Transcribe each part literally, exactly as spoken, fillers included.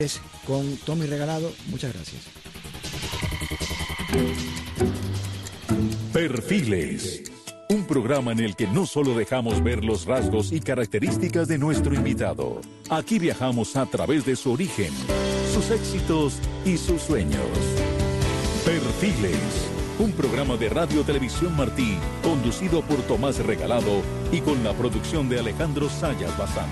Con Tommy Regalado, muchas gracias. Perfiles, un programa en el que no solo dejamos ver los rasgos y características de nuestro invitado. Aquí viajamos a través de su origen, sus éxitos y sus sueños. Perfiles, un programa de Radio Televisión Martí, conducido por Tomás Regalado y con la producción de Alejandro Sayas Bazán.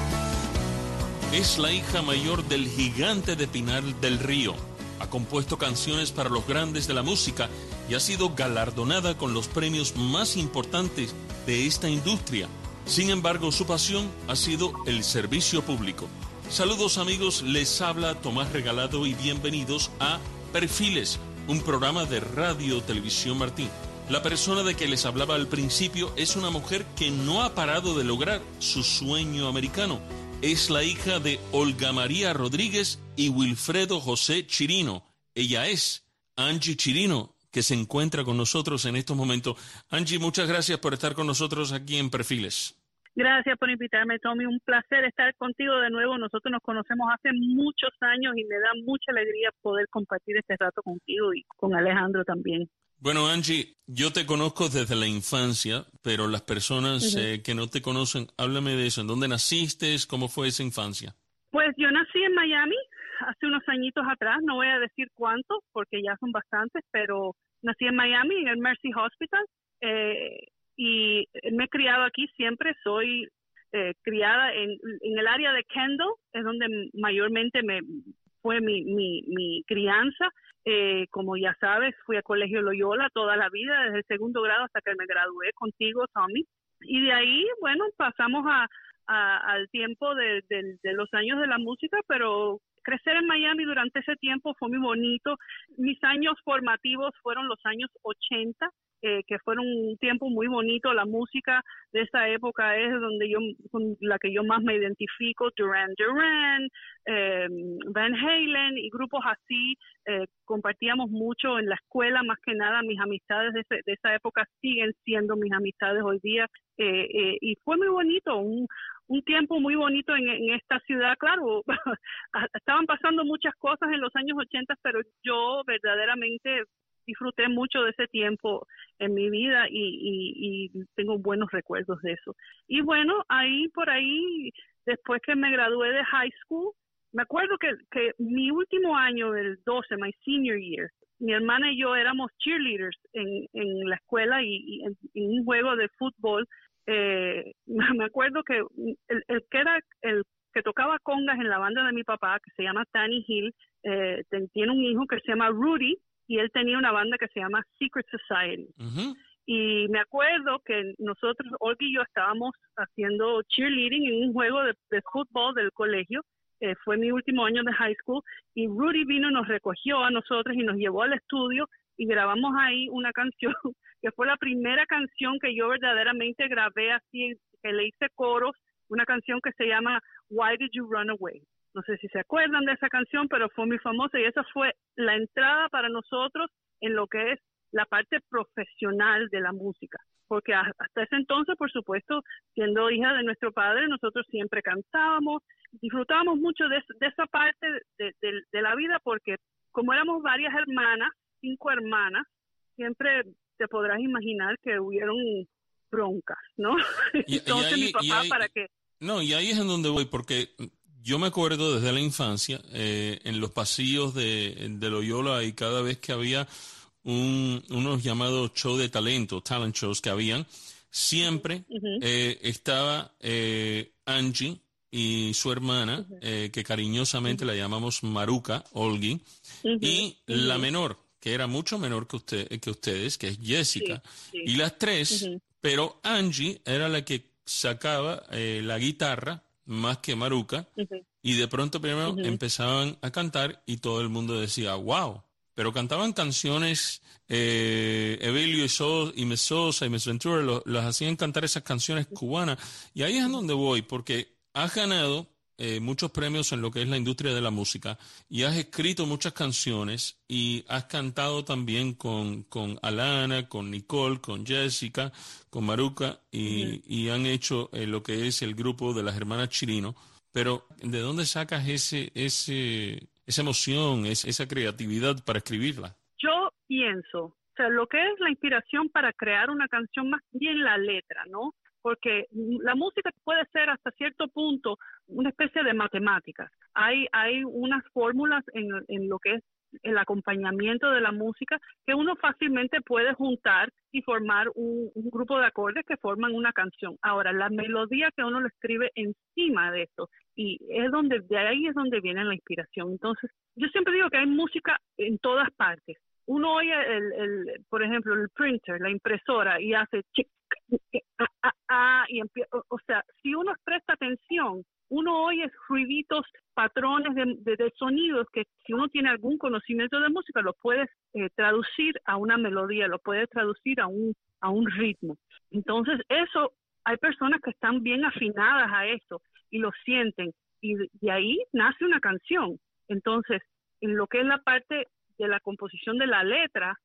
Es la hija mayor del gigante de Pinar del Río. Ha compuesto canciones para los grandes de la música y ha sido galardonada con los premios más importantes de esta industria. Sin embargo, su pasión ha sido el servicio público. Saludos amigos, les habla Tomás Regalado y bienvenidos a Perfiles, un programa de Radio Televisión Martí. La persona de que les hablaba al principio es una mujer que no ha parado de lograr su sueño americano. Es la hija de Olga María Rodríguez y Wilfredo José Chirino. Ella es Angie Chirino, que se encuentra con nosotros en estos momentos. Angie, muchas gracias por estar con nosotros aquí en Perfiles. Gracias por invitarme, Tommy. Un placer estar contigo de nuevo. Nosotros nos conocemos hace muchos años y me da mucha alegría poder compartir este rato contigo y con Alejandro también. Bueno, Angie, yo te conozco desde la infancia, pero las personas uh-huh. eh, que no te conocen, háblame de eso. ¿En dónde naciste? ¿Cómo fue esa infancia? Pues yo nací en Miami hace unos añitos atrás. No voy a decir cuántos, porque ya son bastantes, pero nací en Miami, en el Mercy Hospital, eh, y me he criado aquí siempre. Soy eh, criada en, en el área de Kendall, es donde mayormente me fue mi, mi, mi crianza. Eh, como ya sabes, fui a Colegio Loyola toda la vida, desde el segundo grado hasta que me gradué contigo, Tommy. Y de ahí, bueno, pasamos a, a, al tiempo de, de, de los años de la música, pero crecer en Miami durante ese tiempo fue muy bonito. Mis años formativos fueron los años ochenta, eh, que fueron un tiempo muy bonito. La música de esa época es donde yo, con la que yo más me identifico, Duran Duran, eh, Van Halen y grupos así. Eh, compartíamos mucho en la escuela, más que nada. Mis amistades de, ese, de esa época siguen siendo mis amistades hoy día, eh, eh, y fue muy bonito, un, un tiempo muy bonito en, en esta ciudad. Claro, estaban pasando muchas cosas en los años ochenta, pero yo verdaderamente disfruté mucho de ese tiempo en mi vida y, y, y tengo buenos recuerdos de eso. Y bueno, ahí por ahí, después que me gradué de high school, me acuerdo que, que mi último año del doce, my senior year, mi hermana y yo éramos cheerleaders en, en la escuela y, y en, en un juego de fútbol. Eh, me acuerdo que el, el que era el que tocaba congas en la banda de mi papá, que se llama Danny Hill, eh, tiene un hijo que se llama Rudy, y él tenía una banda que se llama Secret Society. Uh-huh. Y me acuerdo que nosotros, Olga y yo, estábamos haciendo cheerleading en un juego de, de fútbol del colegio. Eh, fue mi último año de high school, y Rudy vino, nos recogió a nosotros y nos llevó al estudio y grabamos ahí una canción que fue la primera canción que yo verdaderamente grabé así, que le hice coros, una canción que se llama Why Did You Run Away? No sé si se acuerdan de esa canción, pero fue muy famosa y esa fue la entrada para nosotros en lo que es la parte profesional de la música. Porque hasta ese entonces, por supuesto, siendo hija de nuestro padre, nosotros siempre cantábamos, disfrutábamos mucho de, de esa parte de, de, de la vida, porque como éramos varias hermanas, cinco hermanas, siempre te podrás imaginar que hubieron broncas, ¿no? Y, entonces y ahí, mi papá ahí, para que... No, y ahí es en donde voy, porque yo me acuerdo desde la infancia, eh, en los pasillos de, de Loyola, y cada vez que había un, unos llamados show de talento, talent shows que habían, siempre uh-huh. eh, estaba eh, Angie y su hermana, uh-huh. eh, que cariñosamente uh-huh. la llamamos Maruca, Olgi, uh-huh. y uh-huh. la menor, que era mucho menor que, usted, que ustedes, que es Jessica, sí, sí. y las tres, uh-huh. pero Angie era la que sacaba eh, la guitarra más que Maruca, uh-huh. y de pronto primero uh-huh. empezaban a cantar y todo el mundo decía, wow, pero cantaban canciones, eh, Evelio y, so, y Mesosa y Mesventura, lo, las hacían cantar esas canciones cubanas, y ahí es en donde voy, porque has ganado eh, muchos premios en lo que es la industria de la música, y has escrito muchas canciones, y has cantado también con, con Alana, con Nicole, con Jessica, con Maruca, y, uh-huh. y han hecho eh, lo que es el grupo de las hermanas Chirino. pero ¿de dónde sacas ese, ese, esa emoción, esa, esa creatividad para escribirla? Yo pienso, o sea, lo que es la inspiración para crear una canción, más bien la letra, ¿no? Porque la música puede ser hasta cierto punto una especie de matemáticas. Hay, hay unas fórmulas en, en lo que es el acompañamiento de la música que uno fácilmente puede juntar y formar un, un grupo de acordes que forman una canción. Ahora, la melodía que uno le escribe encima de esto, y es donde, de ahí es donde viene la inspiración. Entonces, yo siempre digo que hay música en todas partes. Uno oye, el, el, por ejemplo, el printer, la impresora, y hace chic, ah, ah, ah, y empieza, o, o sea, si uno presta atención, uno oye ruiditos, patrones de, de, de sonidos que si uno tiene algún conocimiento de música lo puedes eh, traducir a una melodía, lo puedes traducir a un, a un ritmo. Entonces eso, hay personas que están bien afinadas a eso y lo sienten, y de, de ahí nace una canción. Entonces, en lo que es la parte de la composición de la letra,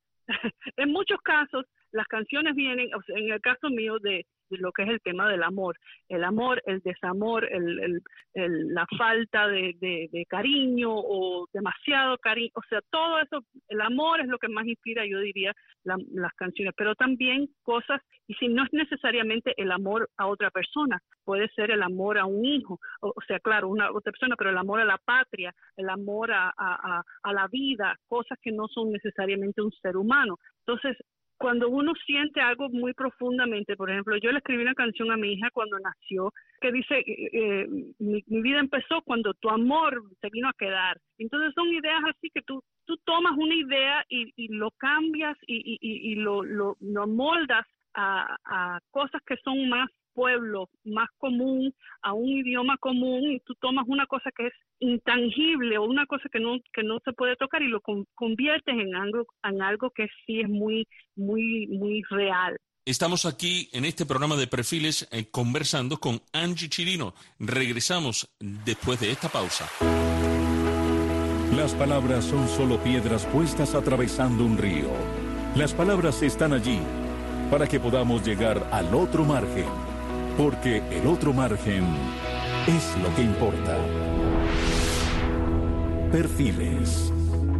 en muchos casos las canciones vienen, o sea, en el caso mío, de, de lo que es el tema del amor, el amor, el desamor, el, el, el, la falta de, de, de cariño o demasiado cariño, o sea, todo eso, el amor es lo que más inspira, yo diría, la, las canciones, pero también cosas, y si no es necesariamente el amor a otra persona, puede ser el amor a un hijo, o, o sea, claro, una otra persona, pero el amor a la patria, el amor a, a, a, a la vida, cosas que no son necesariamente un ser humano. Entonces, cuando uno siente algo muy profundamente, por ejemplo, yo le escribí una canción a mi hija cuando nació, que dice, eh, mi, mi vida empezó cuando tu amor se vino a quedar. Entonces son ideas así que tú, tú tomas una idea y, y lo cambias y, y, y lo, lo, lo moldas a, a cosas que son más pueblo, más común, a un idioma común, y tú tomas una cosa que es intangible o una cosa que no que no se puede tocar y lo con, conviertes en algo en algo que sí es muy muy muy real. Estamos aquí en este programa de Perfiles eh, conversando con Angie Chirino. Regresamos después de esta pausa. Las palabras son solo piedras puestas atravesando un río. Las palabras están allí para que podamos llegar al otro margen, porque el otro margen es lo que importa. Perfiles.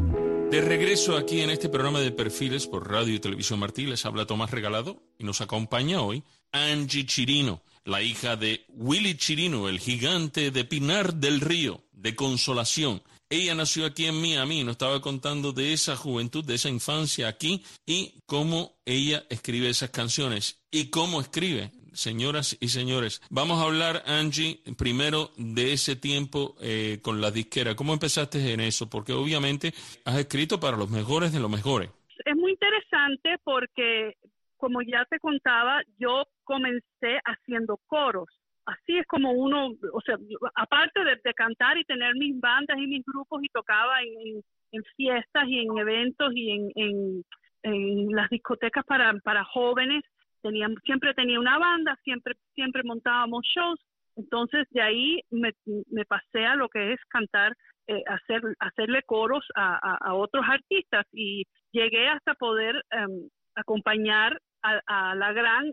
De regreso aquí en este programa de Perfiles por Radio y Televisión Martí, les habla Tomás Regalado y nos acompaña hoy Angie Chirino, la hija de Willy Chirino, el gigante de Pinar del Río, de Consolación. Ella nació aquí en Miami y nos estaba contando de esa juventud, de esa infancia aquí y cómo ella escribe esas canciones y cómo escribe. Señoras y señores, vamos a hablar, Angie, primero de ese tiempo eh, con la disquera. ¿Cómo empezaste en eso? Porque obviamente has escrito para los mejores de los mejores. Es muy interesante porque, como ya te contaba, yo comencé haciendo coros. Así es como uno, o sea, aparte de, de cantar y tener mis bandas y mis grupos y tocaba en, en fiestas y en eventos y en, en, en las discotecas para, para jóvenes, tenía, siempre tenía una banda, siempre siempre montábamos shows. Entonces de ahí me, me pasé a lo que es cantar, eh, hacer hacerle coros a, a, a otros artistas y llegué hasta poder um, acompañar a, a la gran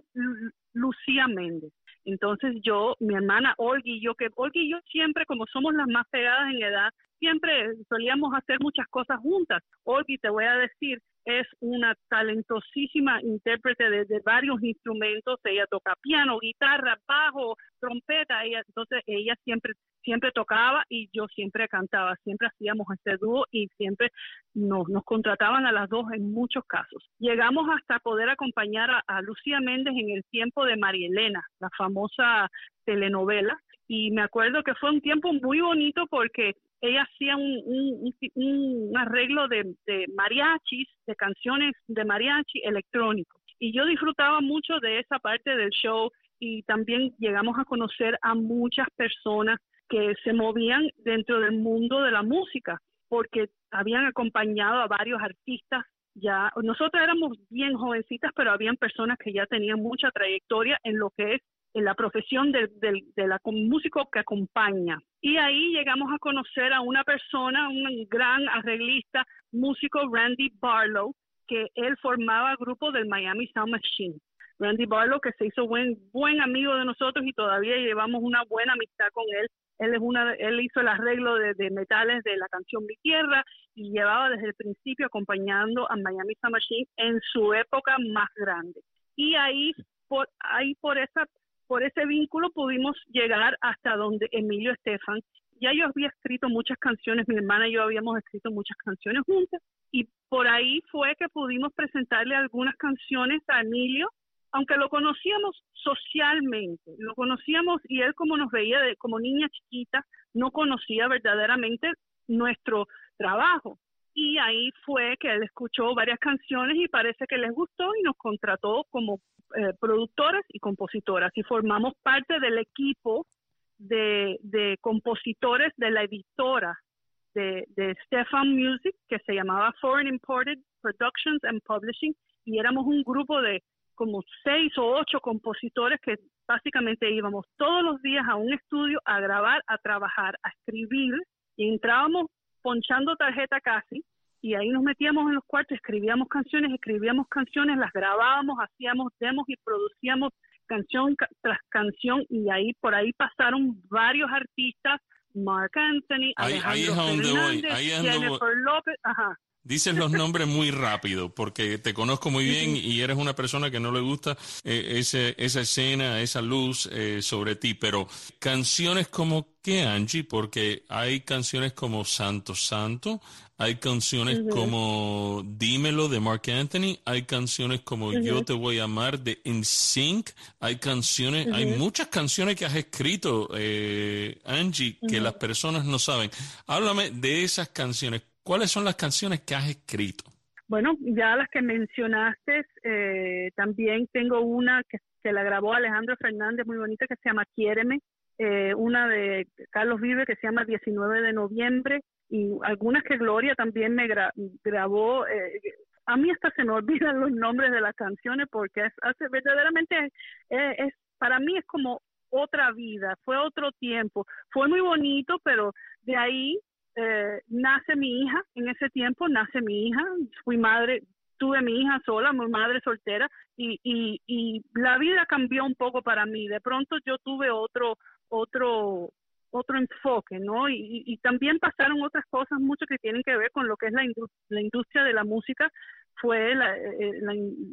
Lucía Méndez. Entonces yo, mi hermana Olga y yo, que Olga y yo siempre, como somos las más pegadas en edad, siempre solíamos hacer muchas cosas juntas. Olga, te voy a decir, es una talentosísima intérprete de, de varios instrumentos. Ella toca piano, guitarra, bajo, trompeta. Ella, entonces ella siempre siempre tocaba y yo siempre cantaba. Siempre hacíamos este dúo y siempre nos, nos contrataban a las dos en muchos casos. Llegamos hasta poder acompañar a, a Lucía Méndez en el tiempo de María Elena, la famosa telenovela. Y me acuerdo que fue un tiempo muy bonito porque ella hacía un, un, un, un arreglo de, de mariachis, de canciones de mariachi electrónico. Y yo disfrutaba mucho de esa parte del show y también llegamos a conocer a muchas personas que se movían dentro del mundo de la música porque habían acompañado a varios artistas. Ya nosotros éramos bien jovencitas, pero habían personas que ya tenían mucha trayectoria en lo que es en la profesión de, de, de la músico que acompaña. Y ahí llegamos a conocer a una persona, un gran arreglista, músico, Randy Barlow, que él formaba el grupo del Miami Sound Machine. Randy Barlow, que se hizo buen, buen amigo de nosotros y todavía llevamos una buena amistad con él. Él es una, él hizo el arreglo de, de metales de la canción Mi Tierra y llevaba desde el principio acompañando a Miami Sound Machine en su época más grande. Y ahí por ahí por esa por ese vínculo pudimos llegar hasta donde Emilio Estefan. Ya yo había escrito muchas canciones, mi hermana y yo habíamos escrito muchas canciones juntas, y por ahí fue que pudimos presentarle algunas canciones a Emilio, aunque lo conocíamos socialmente, lo conocíamos y él como nos veía de, como niña chiquita, no conocía verdaderamente nuestro trabajo. Y ahí fue que él escuchó varias canciones y parece que les gustó y nos contrató como eh, productoras y compositoras, y formamos parte del equipo de, de compositores de la editora de, de Stefan Music, que se llamaba Foreign Imported Productions and Publishing, y éramos un grupo de como seis o ocho compositores que básicamente íbamos todos los días a un estudio a grabar, a trabajar, a escribir, y entrábamos ponchando tarjeta casi, y ahí nos metíamos en los cuartos, escribíamos canciones, escribíamos canciones, las grabábamos, hacíamos demos y producíamos canción tras canción, y ahí por ahí pasaron varios artistas, Marc Anthony, Alejandro ahí, ahí es donde Fernández, voy, ahí es Jennifer donde voy. López, ajá. Dices los nombres muy rápido porque te conozco muy bien Uh-huh. y eres una persona que no le gusta eh, ese, esa escena, esa luz eh, sobre ti, pero canciones como ¿qué, Angie? Porque hay canciones como Santo Santo, hay canciones Uh-huh. como Dímelo de Marc Anthony, hay canciones como Uh-huh. Yo Te Voy a Amar de N Sync, hay canciones, Uh-huh. hay muchas canciones que has escrito, eh, Angie, que Uh-huh. las personas no saben. Háblame de esas canciones. ¿Cuáles son las canciones que has escrito? Bueno, ya las que mencionaste, eh, también tengo una que, que la grabó Alejandro Fernández, muy bonita, que se llama Quiéreme, eh, una de Carlos Vive que se llama diecinueve de noviembre, y algunas que Gloria también me gra- grabó. Eh, a mí hasta se me olvidan los nombres de las canciones porque es, hace, verdaderamente es, es, para mí es como otra vida, fue otro tiempo, fue muy bonito, pero de ahí Eh, nace mi hija, en ese tiempo nace mi hija, fui madre, tuve mi hija sola, mi madre soltera, y, y, y la vida cambió un poco para mí. De pronto yo tuve otro, otro, otro enfoque, ¿no? Y, y también pasaron otras cosas mucho que tienen que ver con lo que es la, indust- la industria de la música. Fue la, la,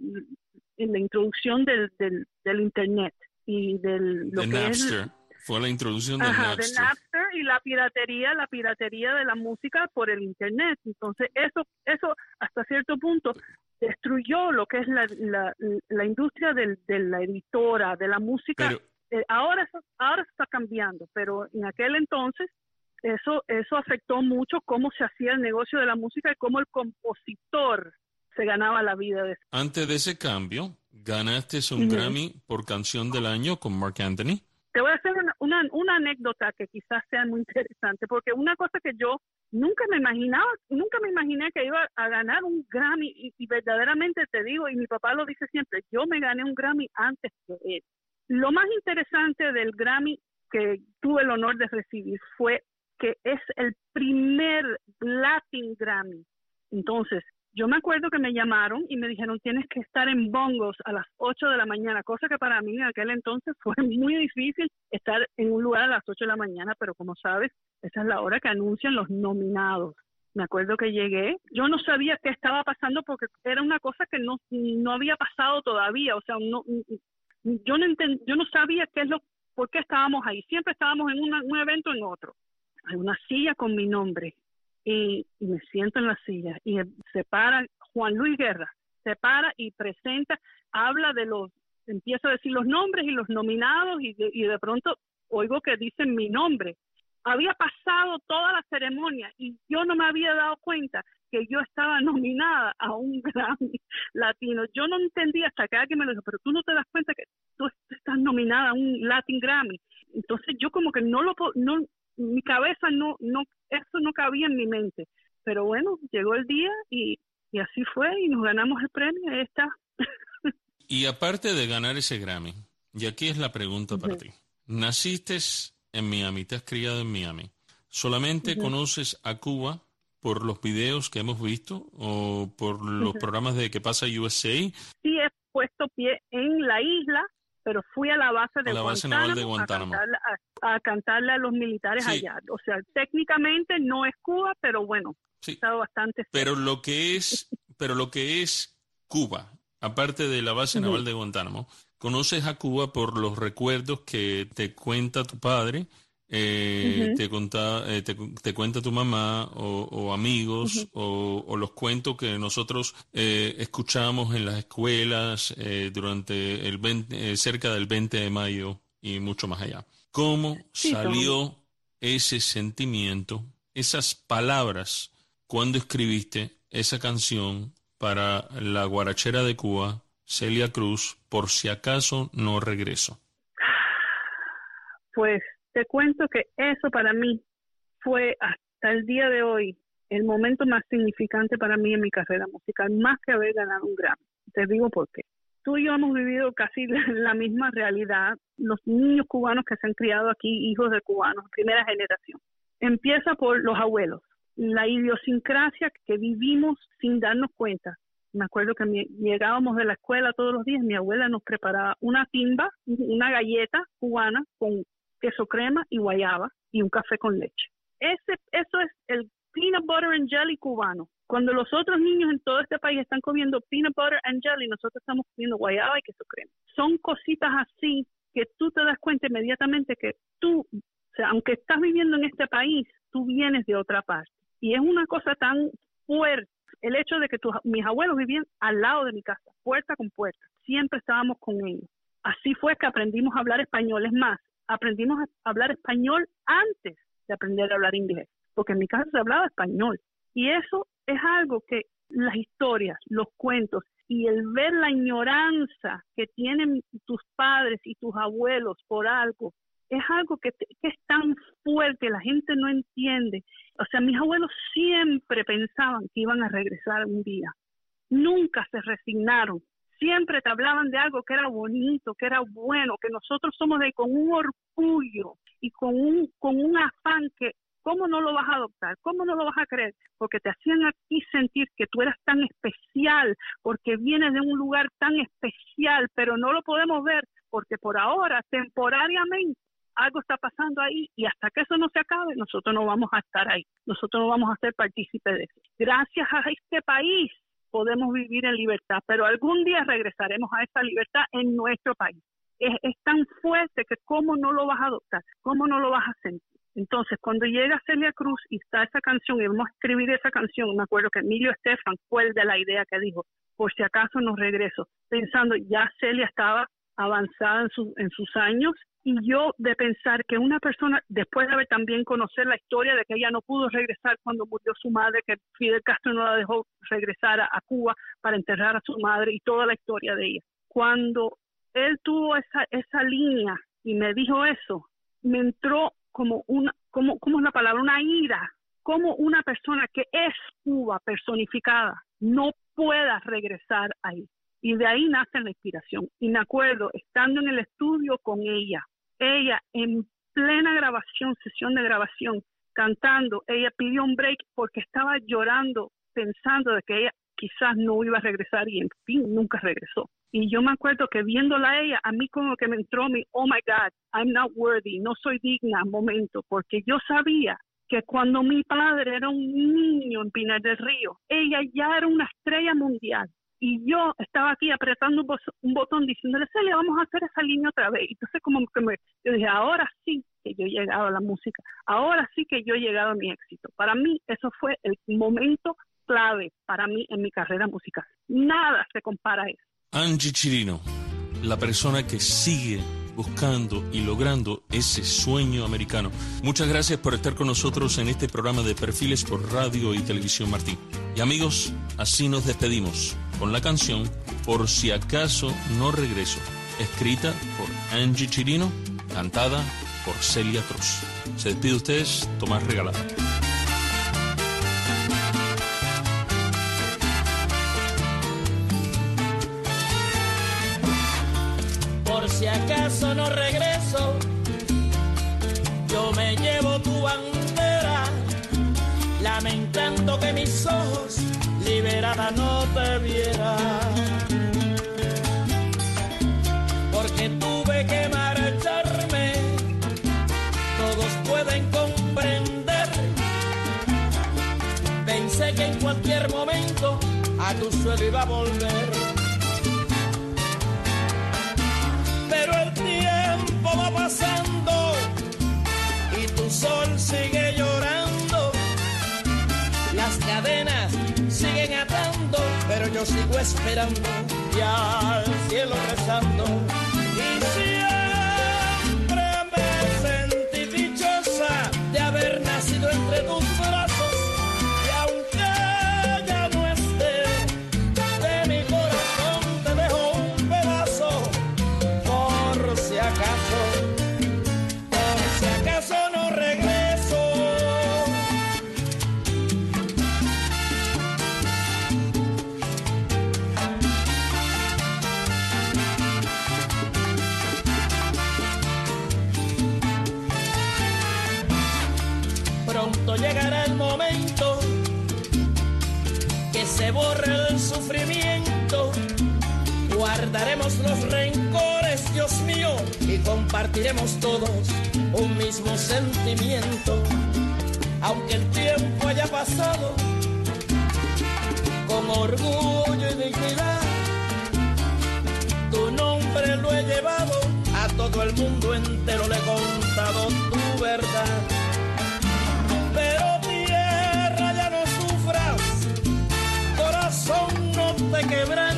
la introducción del, del, del internet y del lo de que Napster. es Fue la introducción de Ajá, Napster. de Napster y la piratería, la piratería de la música por el internet. Entonces eso, eso hasta cierto punto destruyó lo que es la, la, la industria del, de la editora, de la música. Pero, eh, ahora, eso, ahora está cambiando, pero en aquel entonces eso, eso afectó mucho cómo se hacía el negocio de la música y cómo el compositor se ganaba la vida de eso. antes de ese cambio, ganaste un Uh-huh. Grammy por Canción del Año con Marc Anthony. Te voy a hacer una, una, una anécdota que quizás sea muy interesante, porque una cosa que yo nunca me imaginaba, nunca me imaginé que iba a ganar un Grammy, y, y verdaderamente te digo, y mi papá lo dice siempre, yo me gané un Grammy antes que él. Lo más interesante del Grammy que tuve el honor de recibir fue que es el primer Latin Grammy. Entonces, yo me acuerdo que me llamaron y me dijeron, tienes que estar en bongos a las ocho de la mañana, cosa que para mí en aquel entonces fue muy difícil estar en un lugar a las ocho de la mañana, pero como sabes, esa es la hora que anuncian los nominados. Me acuerdo que llegué, yo no sabía qué estaba pasando porque era una cosa que no, no había pasado todavía, o sea, no, yo no enten, yo no sabía qué es lo, por qué estábamos ahí, siempre estábamos en una, un evento en otro. Hay una silla con mi nombre. Y, y me siento en la silla y se para Juan Luis Guerra, se para y presenta, habla de los, empieza a decir los nombres y los nominados y de, y de pronto oigo que dicen mi nombre. Había pasado toda la ceremonia y yo no me había dado cuenta que yo estaba nominada a un Grammy latino. Yo no entendía hasta que alguien me lo dijo, pero tú no te das cuenta que tú estás nominada a un Latin Grammy. Entonces yo como que no lo, no, mi cabeza no, no, eso no cabía en mi mente. Pero bueno, llegó el día y, y así fue y nos ganamos el premio, ahí está. Y aparte de ganar ese Grammy, y aquí es la pregunta uh-huh. para ti. Naciste en Miami, te has criado en Miami. ¿Solamente uh-huh. conoces a Cuba por los videos que hemos visto o por los uh-huh. programas de Que Pasa U S A? Sí, he puesto pie en la isla pero fui a la base de a la base Guantánamo, naval de Guantánamo. A, cantarle, a, a cantarle a los militares Sí. allá. O sea, técnicamente no es Cuba, pero bueno, Sí. he estado bastante cerca. Pero lo que es, pero lo que es Cuba, aparte de la base Ujú. naval de Guantánamo, conoces a Cuba por los recuerdos que te cuenta tu padre, eh, Ujú. te, conta, eh, te, te cuenta tu mamá o, o amigos, Ujú. o, o los cuentos que nosotros eh, escuchamos en las escuelas eh, durante el veinte, eh, cerca del veinte de mayo y mucho más allá. ¿Cómo Sí, salió ese sentimiento, esas palabras, cuando escribiste esa canción para la guarachera de Cuba, Celia Cruz, Por si acaso no regreso? Pues te cuento que eso para mí fue hasta el día de hoy el momento más significante para mí en mi carrera musical, más que haber ganado un Grammy. Te digo por qué. Tú y yo hemos vivido casi la misma realidad, los niños cubanos que se han criado aquí, hijos de cubanos, primera generación. Empieza por los abuelos, la idiosincrasia que vivimos sin darnos cuenta. Me acuerdo que mi, llegábamos de la escuela todos los días, mi abuela nos preparaba una timba, una galleta cubana con queso crema y guayaba y un café con leche. Ese, eso es el peanut butter and jelly cubano. Cuando los otros niños en todo este país están comiendo peanut butter and jelly, nosotros estamos comiendo guayaba y queso crema. Son cositas así que tú te das cuenta inmediatamente que tú, o sea, aunque estás viviendo en este país, tú vienes de otra parte. Y es una cosa tan fuerte el hecho de que tus, mis abuelos vivían al lado de mi casa, puerta con puerta. Siempre estábamos con ellos. Así fue que aprendimos a hablar español. Es más, aprendimos a hablar español antes de aprender a hablar inglés, porque en mi casa se hablaba español. Y eso es algo que las historias, los cuentos y el ver la ignorancia que tienen tus padres y tus abuelos por algo, es algo que, te, que es tan fuerte, la gente no entiende. O sea, mis abuelos siempre pensaban que iban a regresar un día. Nunca se resignaron. Siempre te hablaban de algo que era bonito, que era bueno, que nosotros somos de con un orgullo y con un, con un afán que, ¿cómo no lo vas a adoptar? ¿Cómo no lo vas a creer? Porque te hacían a ti sentir que tú eras tan especial, porque vienes de un lugar tan especial, pero no lo podemos ver, porque por ahora, temporariamente, algo está pasando ahí y hasta que eso no se acabe, nosotros no vamos a estar ahí. Nosotros no vamos a ser partícipes de eso. Gracias a este país podemos vivir en libertad, pero algún día regresaremos a esa libertad en nuestro país. Es, es tan fuerte que cómo no lo vas a adoptar, cómo no lo vas a sentir. Entonces, cuando llega Celia Cruz y está esa canción, y vamos a escribir esa canción, me acuerdo que Emilio Estefan fue el de la idea que dijo, por si acaso no regreso, pensando ya Celia estaba avanzada en, su, en sus años, y yo de pensar que una persona, después de haber también conocer la historia de que ella no pudo regresar cuando murió su madre, que Fidel Castro no la dejó regresar a, a Cuba para enterrar a su madre y toda la historia de ella. Cuando él tuvo esa, esa línea y me dijo eso, me entró como una, como, ¿cómo es la palabra? Una ira, como una persona que es Cuba personificada no pueda regresar ahí. Y de ahí nace la inspiración. Y me acuerdo, estando en el estudio con ella, ella en plena grabación, sesión de grabación, cantando, ella pidió un break porque estaba llorando, pensando de que ella quizás no iba a regresar y en fin, nunca regresó. Y yo me acuerdo que viéndola a ella, a mí como que me entró mi, oh my God, I'm not worthy, no soy digna, momento, porque yo sabía que cuando mi padre era un niño en Pinar del Río, ella ya era una estrella mundial. Y yo estaba aquí apretando un, bo- un botón diciéndole, Celia, vamos a hacer esa línea otra vez. Entonces como que me, yo dije, ahora sí que yo he llegado a la música, ahora sí que yo he llegado a mi éxito. Para mí eso fue el momento clave para mí en mi carrera musical. Nada se compara a eso. Angie Chirino, la persona que sigue buscando y logrando ese sueño americano. Muchas gracias por estar con nosotros en este programa de Perfiles por Radio y Televisión Martí. Y amigos, así nos despedimos con la canción Por si acaso no regreso, escrita por Angie Chirino, cantada por Celia Cruz. Se despide ustedes, Tomás Regalado. Por si acaso no regreso, yo me llevo tu bandera, lamentando que mis ojos liberada no te vieran, porque tú tuve que marcharme, todos pueden comprender. Pensé que en cualquier momento a tu suelo iba a volver. Pero el tiempo va pasando y tu sol sigue llorando. Las cadenas siguen atando, pero yo sigo esperando y al cielo rezando. Y siempre me sentí dichosa de haber nacido entre tus brazos. Y aunque ya no esté, de mi corazón te dejo un pedazo. Por si acaso, por si acaso no regreso. Pronto llegará el momento que se borre el sufrimiento. Guardaremos los rencores, Dios mío, y compartiremos todos un mismo sentimiento. Aunque el tiempo haya pasado, con orgullo y dignidad, tu nombre lo he llevado, a todo el mundo entero le he contado tu verdad. Pero tierra, ya no sufras, corazón, no te quebres.